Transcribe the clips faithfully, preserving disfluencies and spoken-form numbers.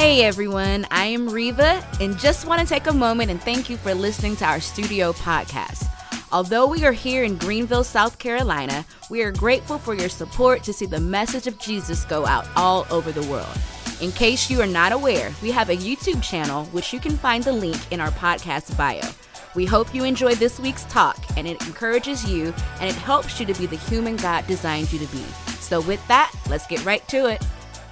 Hey everyone, I am Reva and just want to take a moment and thank you for listening to our studio podcast. Although we are here in Greenville, South Carolina, we are grateful for your support to see the message of Jesus go out all over the world. In case you are not aware, we have a YouTube channel which you can find the link in our podcast bio. We hope you enjoy this week's talk and it encourages you and it helps you to be the human God designed you to be. So with that, let's get right to it.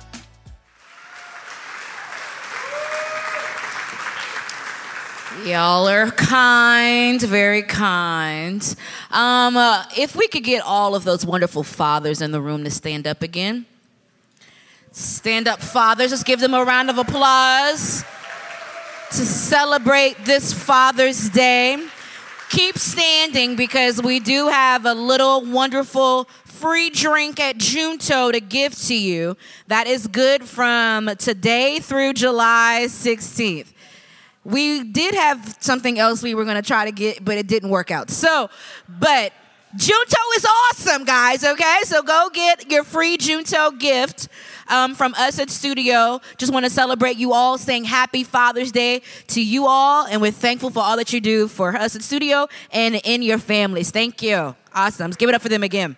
Y'all are kind, very kind. Um, uh, if we could get all of those wonderful fathers in the room to stand up again. Stand up, fathers. Let's give them a round of applause to celebrate this Father's Day. Keep standing because we do have a little wonderful free drink at Junto to give to you. That is good from today through July sixteenth. We did have something else we were going to try to get, but it didn't work out. So, but Junto is awesome, guys, okay? So go get your free Junto gift um, from us at Studio. Just want to celebrate you all, saying happy Father's Day to you all, and we're thankful for all that you do for us at Studio and in your families. Thank you. Awesome. Let's give it up for them again.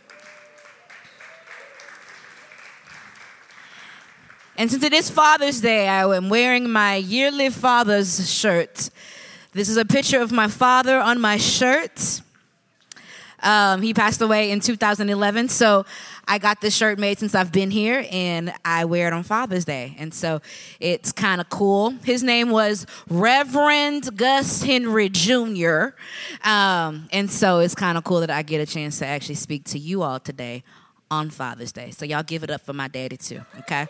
And since it is Father's Day, I am wearing my Yearly Father's shirt. This is a picture of my father on my shirt. Um, he passed away in two thousand eleven, so I got this shirt made since I've been here, and I wear it on Father's Day. And so it's kind of cool. His name was Reverend Gus Henry Junior Um, and so it's kind of cool that I get a chance to actually speak to you all today on Father's Day. So y'all give it up for my daddy too, okay?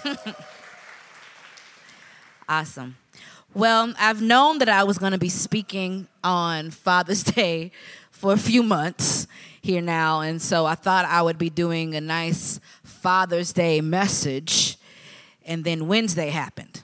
Awesome. Well, I've known that I was going to be speaking on Father's Day for a few months here now, and so I thought I would be doing a nice Father's Day message, and then Wednesday happened.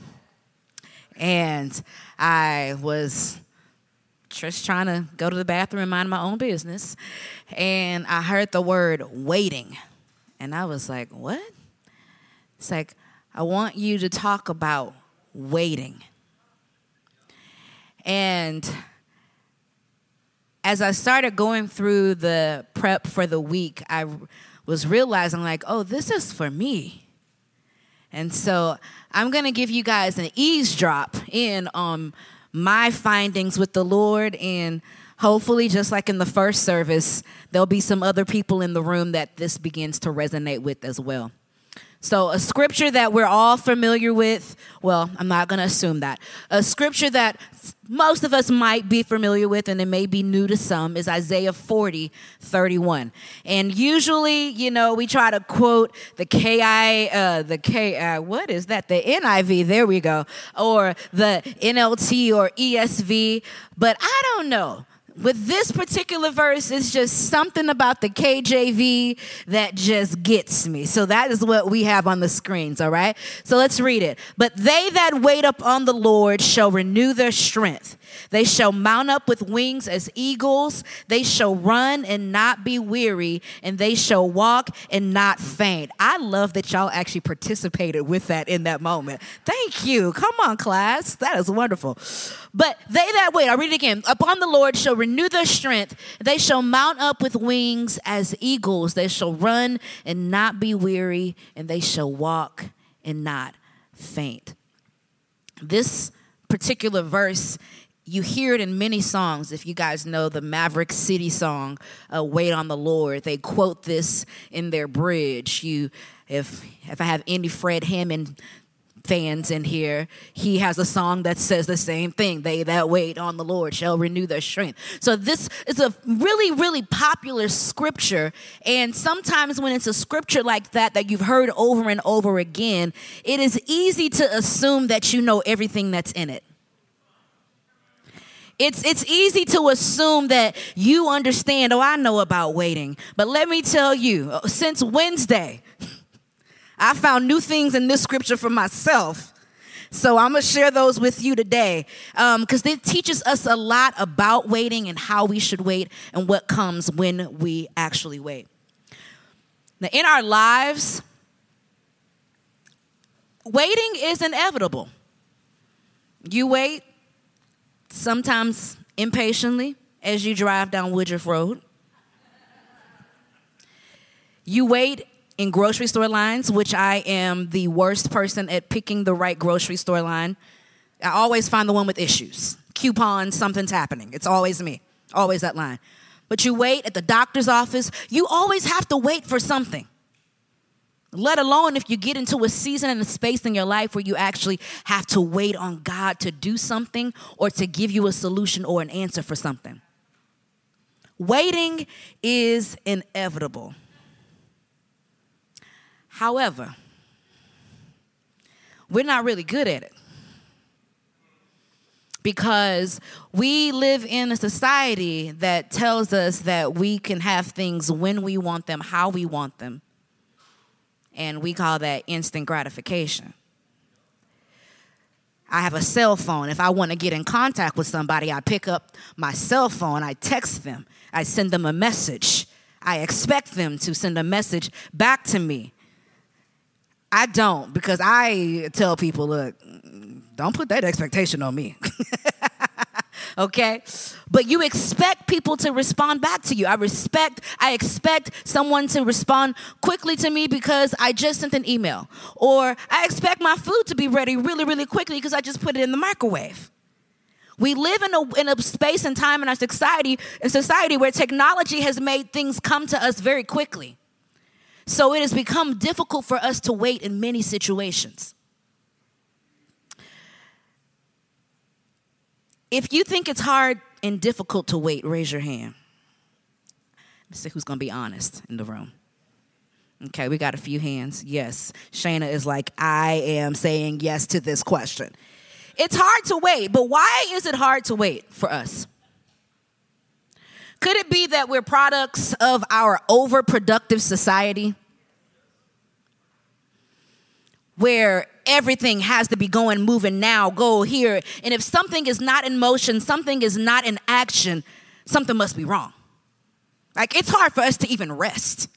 And I was just trying to go to the bathroom and mind my own business. And I heard the word waiting. And I was like, what? It's like, I want you to talk about waiting. And as I started going through the prep for the week, I was realizing like, oh, this is for me. And so I'm going to give you guys an eavesdrop in on my findings with the Lord, and hopefully, just like in the first service, there'll be some other people in the room that this begins to resonate with as well. So a scripture that we're all familiar with, well, I'm not going to assume that. A scripture that most of us might be familiar with, and it may be new to some, is Isaiah forty, thirty-one. And usually, you know, we try to quote the K I, uh, the K, uh, what is that? The N I V, there we go, or the N L T or E S V, but I don't know. With this particular verse, it's just something about the K J V that just gets me. So that is what we have on the screens, all right? So let's read it. But they that wait upon the Lord shall renew their strength. They shall mount up with wings as eagles. They shall run and not be weary, and they shall walk and not faint. I love that y'all actually participated with that in that moment. Thank you. Come on, class. That is wonderful. But they that wait, I'll read it again. Upon the Lord shall renew their strength. They shall mount up with wings as eagles. They shall run and not be weary, and they shall walk and not faint. This particular verse, you hear it in many songs. If you guys know the Maverick City song, uh, Wait on the Lord, they quote this in their bridge. You, if if I have any Fred Hammond fans in here, he has a song that says the same thing. They that wait on the Lord shall renew their strength. So this is a really, really popular scripture. And sometimes when it's a scripture like that, that you've heard over and over again, it is easy to assume that you know everything that's in it. It's it's easy to assume that you understand, oh, I know about waiting. But let me tell you, since Wednesday, I found new things in this scripture for myself. So I'm going to share those with you today because um, it teaches us a lot about waiting and how we should wait and what comes when we actually wait. Now, in our lives, waiting is inevitable. You wait, sometimes impatiently, as you drive down Woodruff Road. You wait in grocery store lines, which I am the worst person at picking the right grocery store line. I always find the one with issues. Coupons, something's happening. It's always me. Always that line. But you wait at the doctor's office. You always have to wait for something. Let alone if you get into a season and a space in your life where you actually have to wait on God to do something or to give you a solution or an answer for something. Waiting is inevitable. However, we're not really good at it because we live in a society that tells us that we can have things when we want them, how we want them. And we call that instant gratification. I have a cell phone. If I want to get in contact with somebody, I pick up my cell phone. I text them. I send them a message. I expect them to send a message back to me. I don't, because I tell people, look, don't put that expectation on me. Okay? But you expect people to respond back to you. I respect, I expect someone to respond quickly to me because I just sent an email. Or I expect my food to be ready really, really quickly because I just put it in the microwave. We live in a, in a space and time in our society, in society where technology has made things come to us very quickly. So it has become difficult for us to wait in many situations. If you think it's hard and difficult to wait, raise your hand. Let's see who's going to be honest in the room. Okay, we got a few hands. Yes, Shayna is like, I am saying yes to this question. It's hard to wait, but why is it hard to wait for us? Could it be that we're products of our overproductive society where everything has to be going, moving now, go here. And if something is not in motion, something is not in action, something must be wrong. Like, it's hard for us to even rest.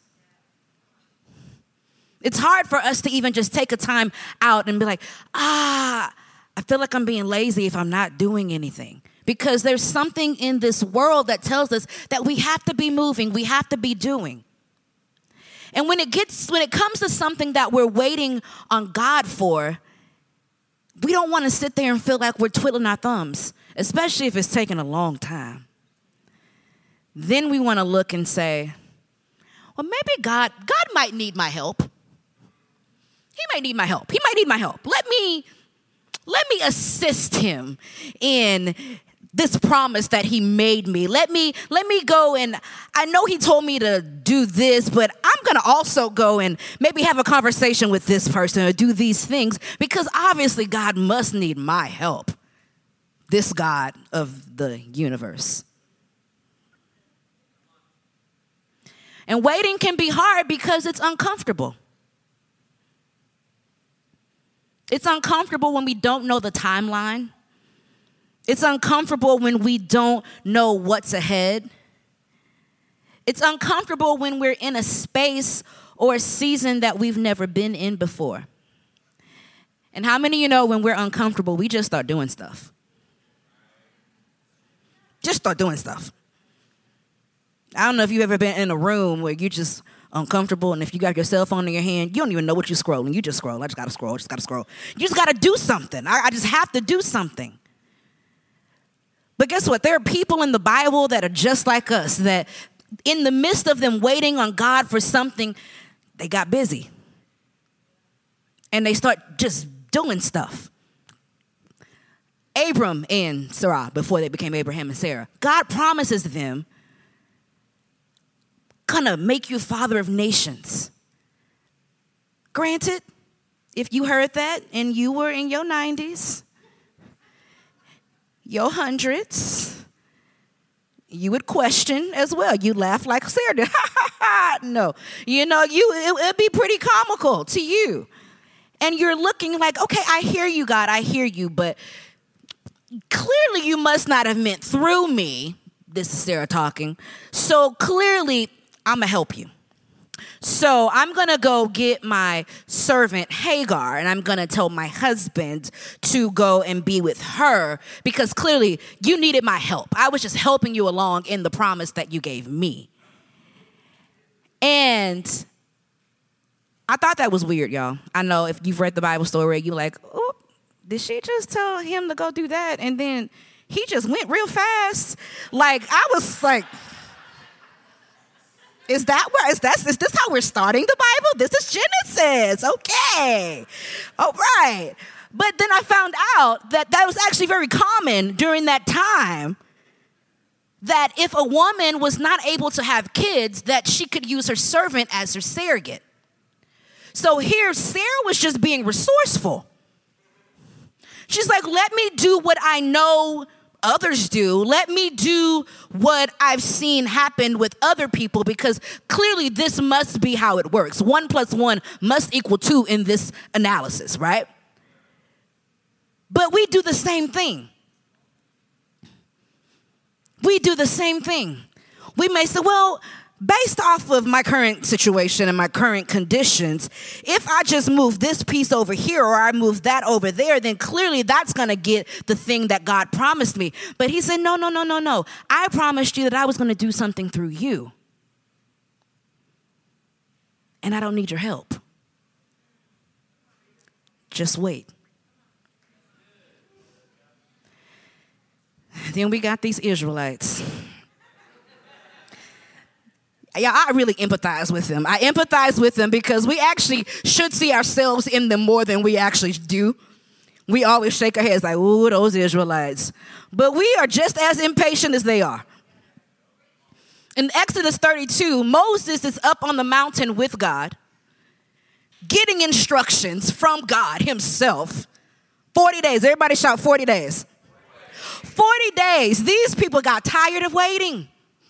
It's hard for us to even just take a time out and be like, ah, I feel like I'm being lazy if I'm not doing anything. Because there's something in this world that tells us that we have to be moving, we have to be doing. And when it gets, when it comes to something that we're waiting on God for, we don't want to sit there and feel like we're twiddling our thumbs, especially if it's taking a long time. Then we want to look and say, well, maybe God, God might need my help. He might need my help. He might need my help. Let me, let me assist him in this promise that he made me. Let me, let me go and I know he told me to do this, but I'm going to also go and maybe have a conversation with this person or do these things because obviously God must need my help. This God of the universe. And waiting can be hard because it's uncomfortable. It's uncomfortable when we don't know the timeline. It's uncomfortable when we don't know what's ahead. It's uncomfortable when we're in a space or a season that we've never been in before. And how many of you know when we're uncomfortable, we just start doing stuff? Just start doing stuff. I don't know if you've ever been in a room where you're just uncomfortable, and if you got your cell phone in your hand, you don't even know what you're scrolling. You just scroll. I just got to scroll. I just got to scroll. You just got to do something. I, I just have to do something. But guess what? There are people in the Bible that are just like us, that in the midst of them waiting on God for something, they got busy. And they start just doing stuff. Abram and Sarah, before they became Abraham and Sarah, God promises them, gonna make you father of nations. Granted, if you heard that and you were in your nineties, your hundreds, you would question as well. You laugh like Sarah did. No, you know, you it, it'd be pretty comical to you. And you're looking like, okay, I hear you, God, I hear you, but clearly you must not have meant through me. This is Sarah talking. So clearly, I'm going to help you. So I'm going to go get my servant Hagar, and I'm going to tell my husband to go and be with her, because clearly you needed my help. I was just helping you along in the promise that you gave me. And I thought that was weird, y'all. I know if you've read the Bible story, you're like, oh, did she just tell him to go do that? And then he just went real fast. Like, I was like... Is that where, is that, is this how we're starting the Bible? This is Genesis. Okay. All right. But then I found out that that was actually very common during that time, that if a woman was not able to have kids, that she could use her servant as her surrogate. So here, Sarah was just being resourceful. She's like, let me do what I know others do. Let me do what I've seen happen with other people, because clearly this must be how it works. One plus one must equal two in this analysis, right? But we do the same thing. We do the same thing. We may say, well, based off of my current situation and my current conditions, if I just move this piece over here or I move that over there, then clearly that's going to get the thing that God promised me. But he said, no, no, no, no, no. I promised you that I was going to do something through you. And I don't need your help. Just wait. Then we got these Israelites. Yeah, I really empathize with them. I empathize with them because we actually should see ourselves in them more than we actually do. We always shake our heads like, ooh, those Israelites. But we are just as impatient as they are. In Exodus thirty-two, Moses is up on the mountain with God, getting instructions from God himself. forty days. Everybody shout forty days. forty days. These people got tired of waiting.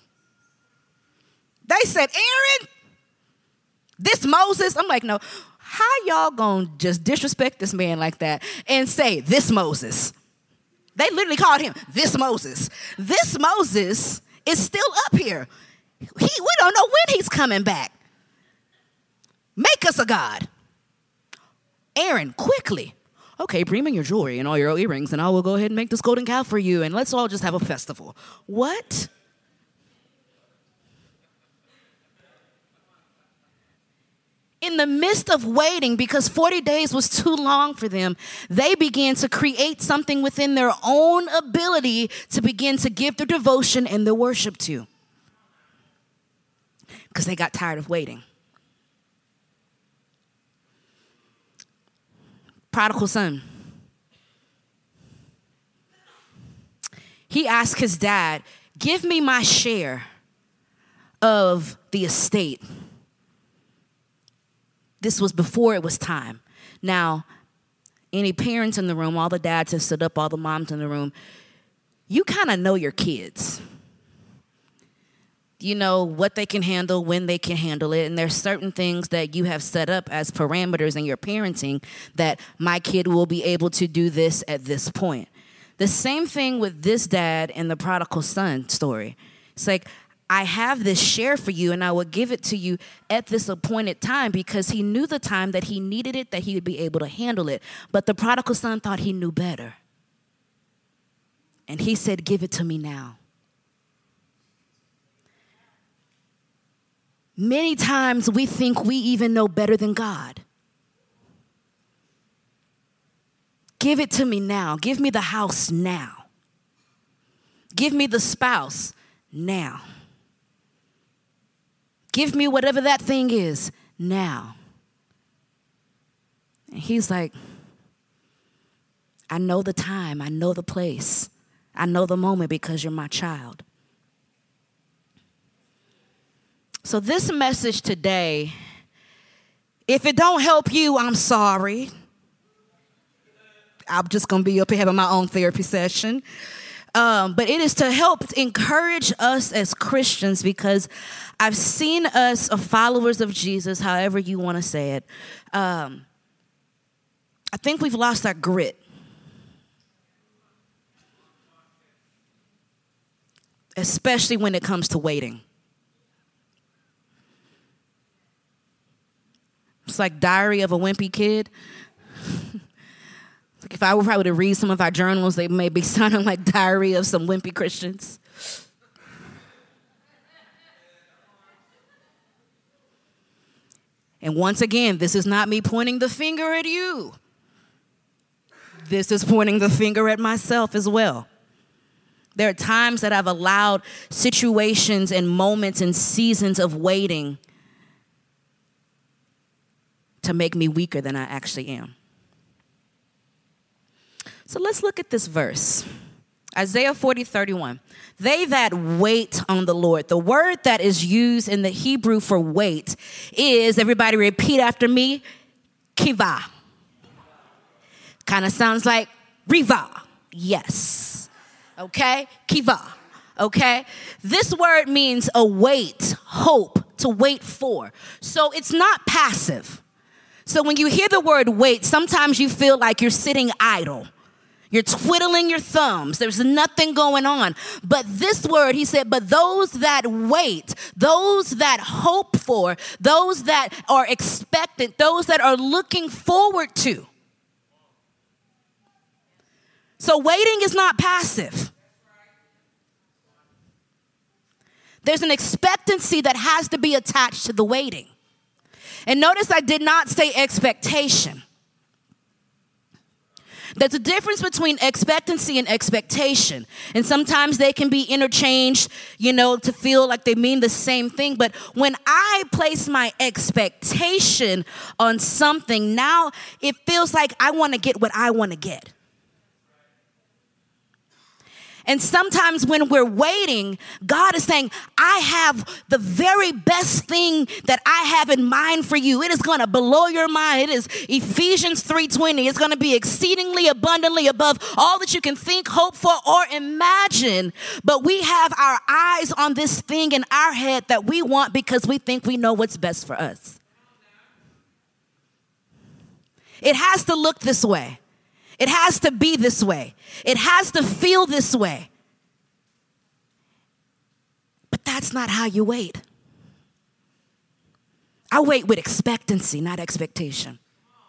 They said, Aaron, this Moses. I'm like, no, how y'all gonna just disrespect this man like that and say this Moses? They literally called him this Moses. This Moses is still up here. He, we don't know when he's coming back. Make us a god. Aaron, quickly. Okay, bring me your jewelry and all your earrings, and I will go ahead and make this golden calf for you, and let's all just have a festival. What? In the midst of waiting, because forty days was too long for them, they began to create something within their own ability to begin to give their devotion and their worship to. Because they got tired of waiting. Prodigal son. He asked his dad, give me my share of the estate. This was before it was time. Now, any parents in the room, all the dads have stood up, all the moms in the room, you kind of know your kids. You know what they can handle, when they can handle it. And there's certain things that you have set up as parameters in your parenting that my kid will be able to do this at this point. The same thing with this dad and the prodigal son story. It's like, I have this share for you, and I will give it to you at this appointed time, because he knew the time that he needed it, that he would be able to handle it. But the prodigal son thought he knew better. And he said, give it to me now. Many times we think we even know better than God. Give it to me now. Give me the house now. Give me the spouse now. Give me whatever that thing is now. And he's like, I know the time. I know the place. I know the moment, because you're my child. So this message today, if it don't help you, I'm sorry. I'm just going to be up here having my own therapy session. Um, but it is to help encourage us as Christians, because I've seen us, followers of Jesus, however you want to say it. Um, I think we've lost our grit. Especially when it comes to waiting. It's like Diary of a Wimpy Kid. Like if I were probably to read some of our journals, they may be sounding like Diary of some wimpy Christians. And once again, this is not me pointing the finger at you. This is pointing the finger at myself as well. There are times that I've allowed situations and moments and seasons of waiting to make me weaker than I actually am. So let's look at this verse. Isaiah forty, thirty-one. They that wait on the Lord. The word that is used in the Hebrew for wait is, everybody repeat after me, kiva. Kind of sounds like riva. Yes. Okay? Kiva. Okay? This word means await, hope, to wait for. So it's not passive. So when you hear the word wait, sometimes you feel like you're sitting idle. You're twiddling your thumbs. There's nothing going on. But this word, he said, but those that wait, those that hope for, those that are expectant, those that are looking forward to. So waiting is not passive. There's an expectancy that has to be attached to the waiting. And notice I did not say expectation. There's a difference between expectancy and expectation. And sometimes they can be interchanged, you know, to feel like they mean the same thing. But when I place my expectation on something, now it feels like I want to get what I want to get. And sometimes when we're waiting, God is saying, I have the very best thing that I have in mind for you. It is going to blow your mind. It is Ephesians three twenty. It's going to be exceedingly abundantly above all that you can think, hope for, or imagine. But we have our eyes on this thing in our head that we want because we think we know what's best for us. It has to look this way. It has to be this way. It has to feel this way. But that's not how you wait. I wait with expectancy, not expectation.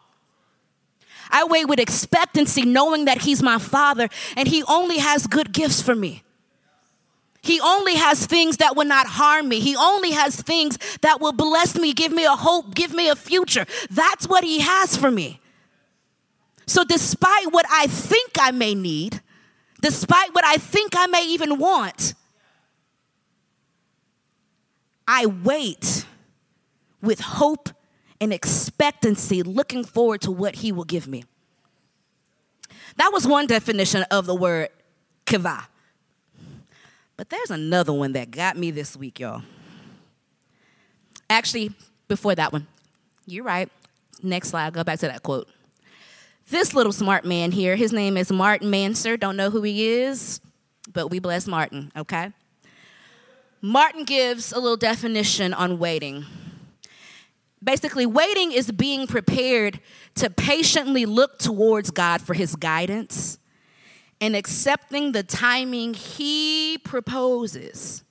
I wait with expectancy, knowing that he's my father and he only has good gifts for me. He only has things that will not harm me. He only has things that will bless me, give me a hope, give me a future. That's what he has for me. So despite what I think I may need, despite what I think I may even want, I wait with hope and expectancy, looking forward to what he will give me. That was one definition of the word kiva. But there's another one that got me this week, y'all. Actually, before that one, you're right. Next slide, go back to that quote. This little smart man here, his name is Martin Manser. Don't know who he is, but we bless Martin, okay? Martin gives a little definition on waiting. Basically, waiting is being prepared to patiently look towards God for his guidance and accepting the timing he proposes.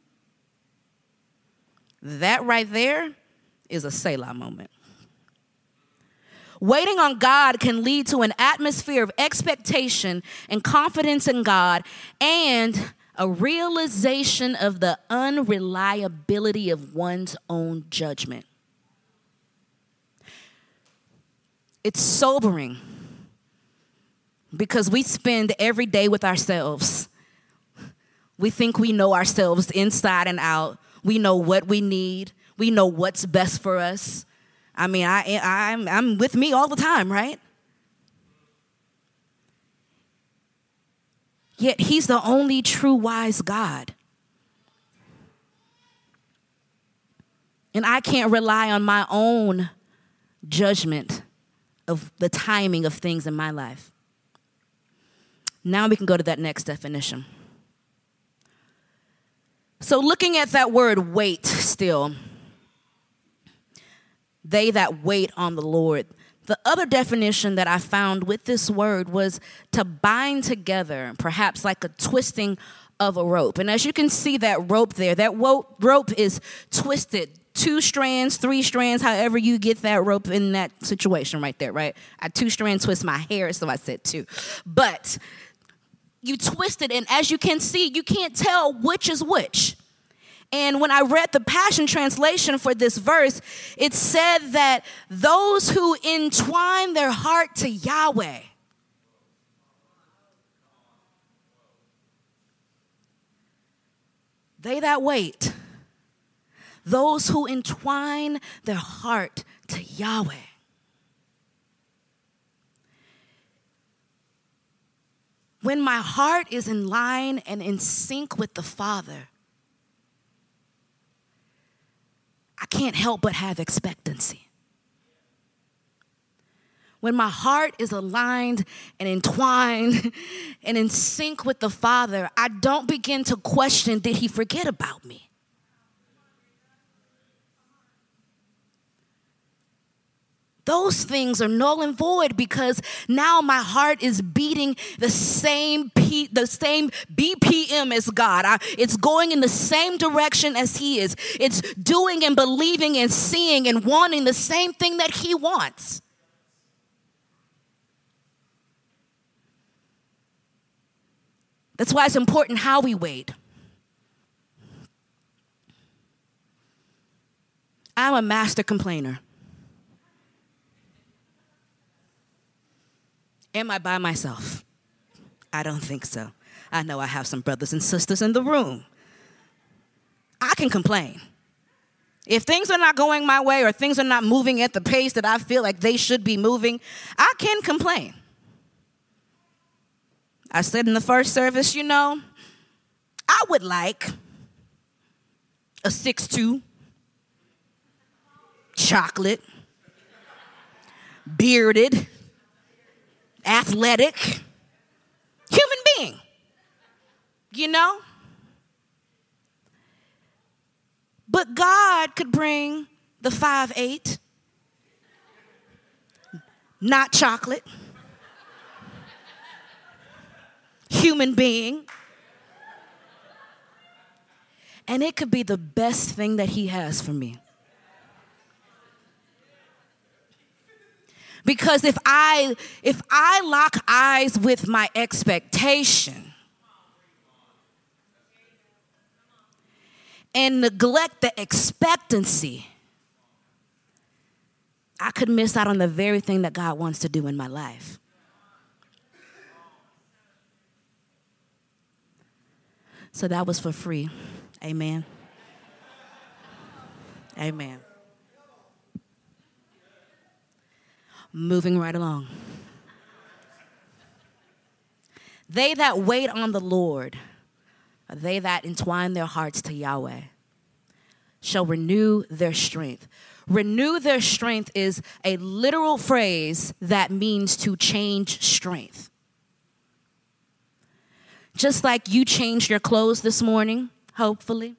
That right there is a Selah moment. Waiting on God can lead to an atmosphere of expectation and confidence in God and a realization of the unreliability of one's own judgment. It's sobering because we spend every day with ourselves. We think we know ourselves inside and out. We know what we need. We know what's best for us. I mean, I, I'm, I'm with me all the time, right? Yet he's the only true wise God. And I can't rely on my own judgment of the timing of things in my life. Now we can go to that next definition. So looking at that word wait still, they that wait on the Lord. The other definition that I found with this word was to bind together, perhaps like a twisting of a rope. And as you can see that rope there, that rope is twisted two strands, three strands, however you get that rope in that situation right there, right? I two strand twist my hair, so I said two. But you twist it, and as you can see, you can't tell which is which. And when I read the Passion Translation for this verse, it said that those who entwine their heart to Yahweh, they that wait, those who entwine their heart to Yahweh. When my heart is in line and in sync with the Father, I can't help but have expectancy. When my heart is aligned and entwined and in sync with the Father, I don't begin to question, did he forget about me? Those things are null and void because now my heart is beating the same P, the same B P M as God. I, it's going in the same direction as he is. It's doing and believing and seeing and wanting the same thing that he wants. That's why it's important how we wait. I'm a master complainer. Am I by myself? I don't think so. I know I have some brothers and sisters in the room. I can complain. If things are not going my way or things are not moving at the pace that I feel like they should be moving, I can complain. I said in the first service, you know, I would like a six two, chocolate, bearded, athletic human being, you know? But God could bring the five eight, not chocolate, human being, and it could be the best thing that he has for me. Because if I if I lock eyes with my expectation and neglect the expectancy, I could miss out on the very thing that God wants to do in my life. So that was for free. Amen. Amen. Moving right along. They that wait on the Lord, they that entwine their hearts to Yahweh, shall renew their strength. Renew their strength is a literal phrase that means to change strength. Just like you changed your clothes this morning, hopefully.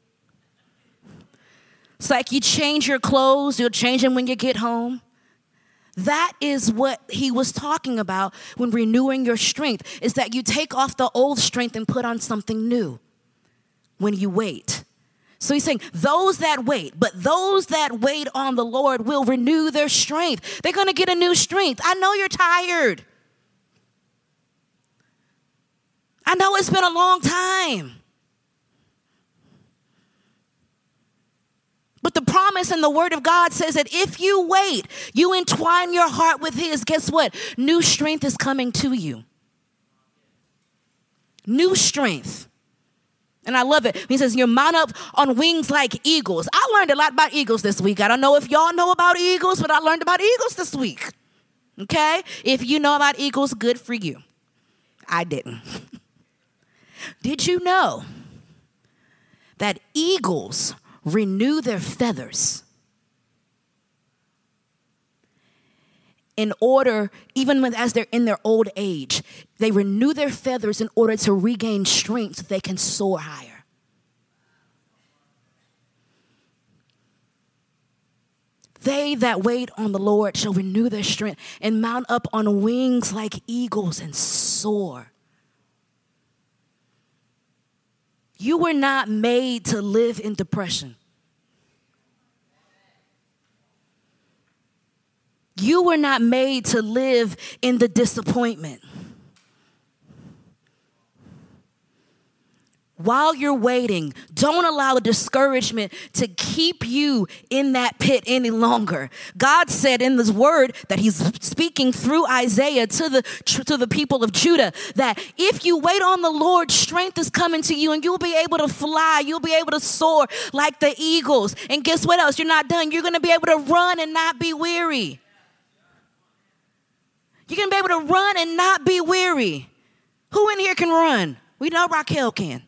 It's like you change your clothes, you'll change them when you get home. That is what he was talking about when renewing your strength, is that you take off the old strength and put on something new when you wait. So he's saying those that wait, but those that wait on the Lord will renew their strength. They're going to get a new strength. I know you're tired. I know it's been a long time. But the promise in the word of God says that if you wait, you entwine your heart with his, guess what? New strength is coming to you. New strength. And I love it. He says, you're mount up on wings like eagles. I learned a lot about eagles this week. I don't know if y'all know about eagles, but I learned about eagles this week. Okay? If you know about eagles, good for you. I didn't. Did you know that eagles renew their feathers in order, even when, as they're in their old age, they renew their feathers in order to regain strength so they can soar higher. They that wait on the Lord shall renew their strength and mount up on wings like eagles and soar. You were not made to live in depression. You were not made to live in the disappointment. While you're waiting, don't allow the discouragement to keep you in that pit any longer. God said in this word that he's speaking through Isaiah to the to the people of Judah, that if you wait on the Lord, strength is coming to you and you'll be able to fly. You'll be able to soar like the eagles. And guess what else? You're not done. You're going to be able to run and not be weary. You're going to be able to run and not be weary. Who in here can run? We know Raquel can.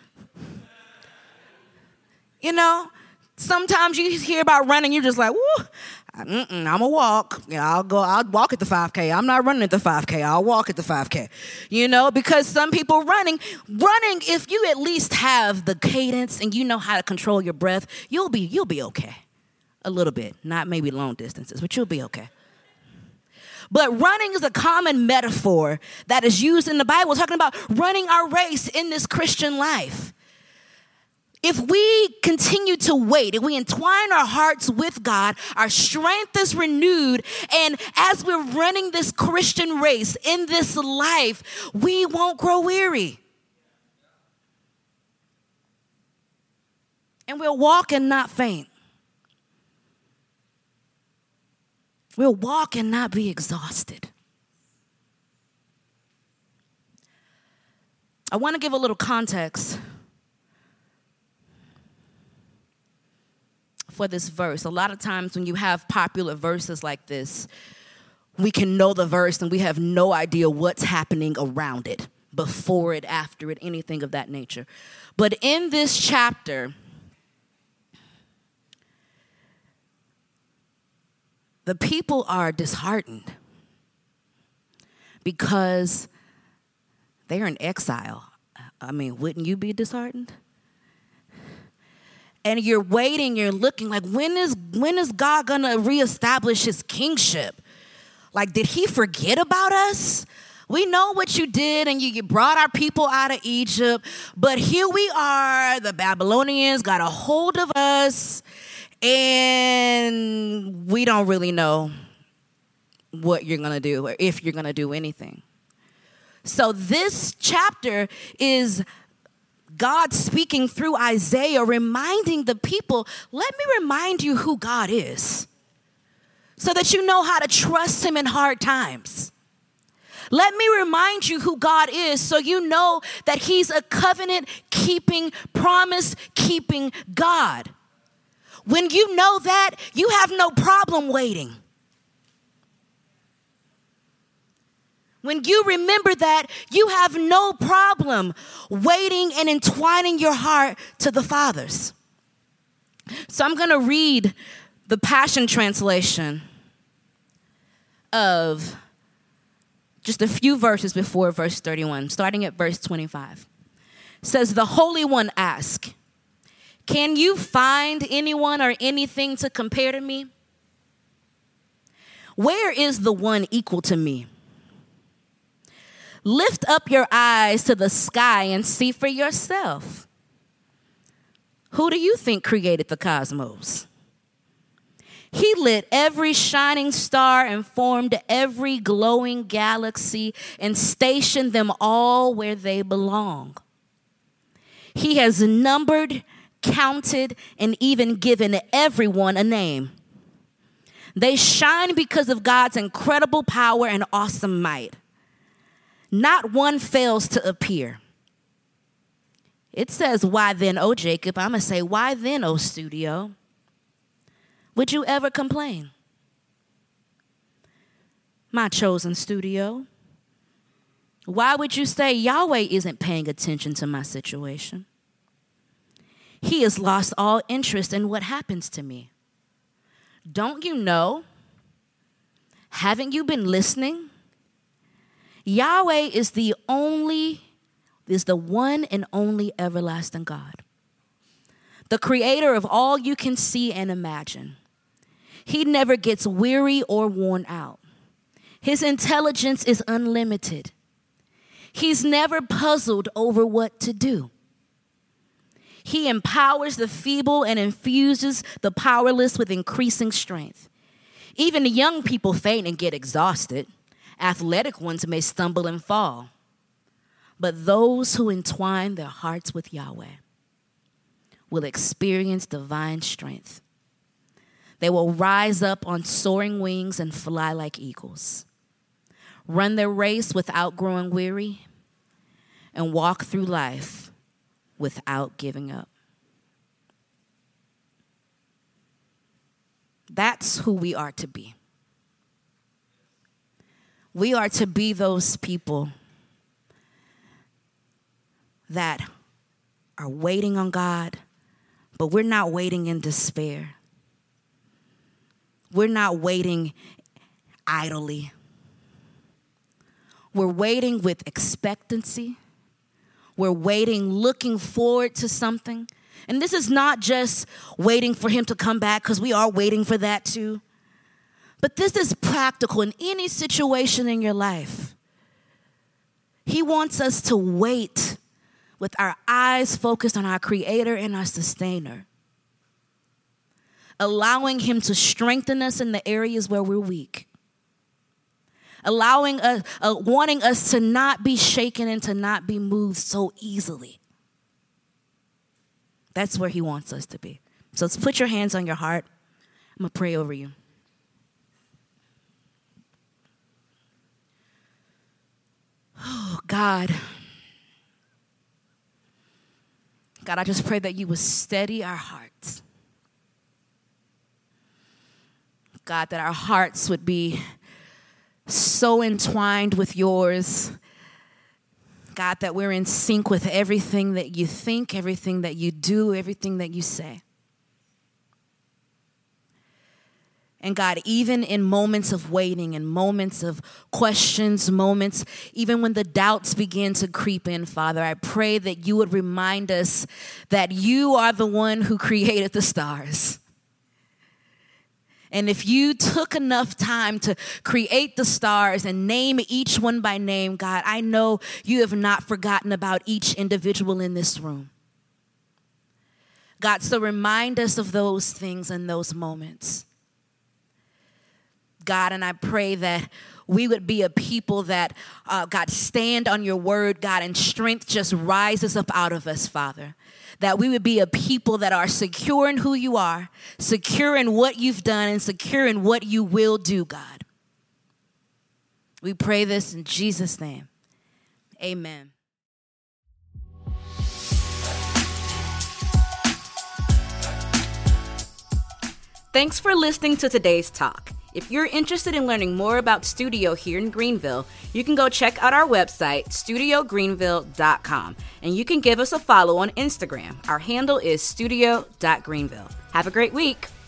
You know, sometimes you hear about running, you're just like, woo, I'm going to walk. Yeah, I'll go, I'll walk at the five K. I'm not running at the five K. I'll walk at the five K. You know, because some people running, running, if you at least have the cadence and you know how to control your breath, you'll be, you'll be okay. A little bit, not maybe long distances, but you'll be okay. But running is a common metaphor that is used in the Bible, talking about running our race in this Christian life. If we continue to wait, if we entwine our hearts with God, our strength is renewed. And as we're running this Christian race in this life, we won't grow weary. And we'll walk and not faint. We'll walk and not be exhausted. I want to give a little context for this verse. A lot of times when you have popular verses like this, we can know the verse and we have no idea what's happening around it, before it, after it, anything of that nature. But in this chapter, the people are disheartened because they're in exile. I mean, wouldn't you be disheartened? And you're waiting, you're looking like, when is when is God gonna reestablish his kingship? Like, did he forget about us? We know what you did, and you, you brought our people out of Egypt, but here we are, the Babylonians got a hold of us, and we don't really know what you're gonna do or if you're gonna do anything. So this chapter is God speaking through Isaiah, reminding the people, let me remind you who God is so that you know how to trust him in hard times. Let me remind you who God is so you know that he's a covenant-keeping, promise-keeping God. When you know that, you have no problem waiting. When you remember that, you have no problem waiting and entwining your heart to the Father's. So I'm going to read the Passion Translation of just a few verses before verse thirty-one, starting at verse twenty-five. It says, the Holy One asked, can you find anyone or anything to compare to me? Where is the one equal to me? Lift up your eyes to the sky and see for yourself. Who do you think created the cosmos? He lit every shining star and formed every glowing galaxy and stationed them all where they belong. He has numbered, counted, and even given everyone a name. They shine because of God's incredible power and awesome might. Not one fails to appear. It says, why then, O Jacob? I'm going to say, why then, O studio? Would you ever complain? My chosen studio. Why would you say Yahweh isn't paying attention to my situation? He has lost all interest in what happens to me. Don't you know? Haven't you been listening? Yahweh is the only, is the one and only everlasting God, the creator of all you can see and imagine. He never gets weary or worn out. His intelligence is unlimited. He's never puzzled over what to do. He empowers the feeble and infuses the powerless with increasing strength. Even the young people faint and get exhausted. Athletic ones may stumble and fall. But those who entwine their hearts with Yahweh will experience divine strength. They will rise up on soaring wings and fly like eagles, run their race without growing weary, and walk through life without giving up. That's who we are to be. We are to be those people that are waiting on God, but we're not waiting in despair. We're not waiting idly. We're waiting with expectancy. We're waiting, looking forward to something. And this is not just waiting for him to come back, because we are waiting for that too. But this is practical in any situation in your life. He wants us to wait with our eyes focused on our Creator and our Sustainer, allowing him to strengthen us in the areas where we're weak, allowing us, uh, wanting us to not be shaken and to not be moved so easily. That's where he wants us to be. So let's put your hands on your heart. I'm going to pray over you. Oh, God. God, I just pray that you would steady our hearts. God, that our hearts would be so entwined with yours. God, that we're in sync with everything that you think, everything that you do, everything that you say. And God, even in moments of waiting and moments of questions, moments, even when the doubts begin to creep in, Father, I pray that you would remind us that you are the one who created the stars. And if you took enough time to create the stars and name each one by name, God, I know you have not forgotten about each individual in this room. God, so remind us of those things and those moments. God, and I pray that we would be a people that, uh, God, stand on your word, God, and strength just rises up out of us, Father. That we would be a people that are secure in who you are, secure in what you've done, and secure in what you will do, God. We pray this in Jesus' name. Amen. Thanks for listening to today's talk. If you're interested in learning more about Studio here in Greenville, you can go check out our website, studio greenville dot com, and you can give us a follow on Instagram. Our handle is studio dot greenville. Have a great week.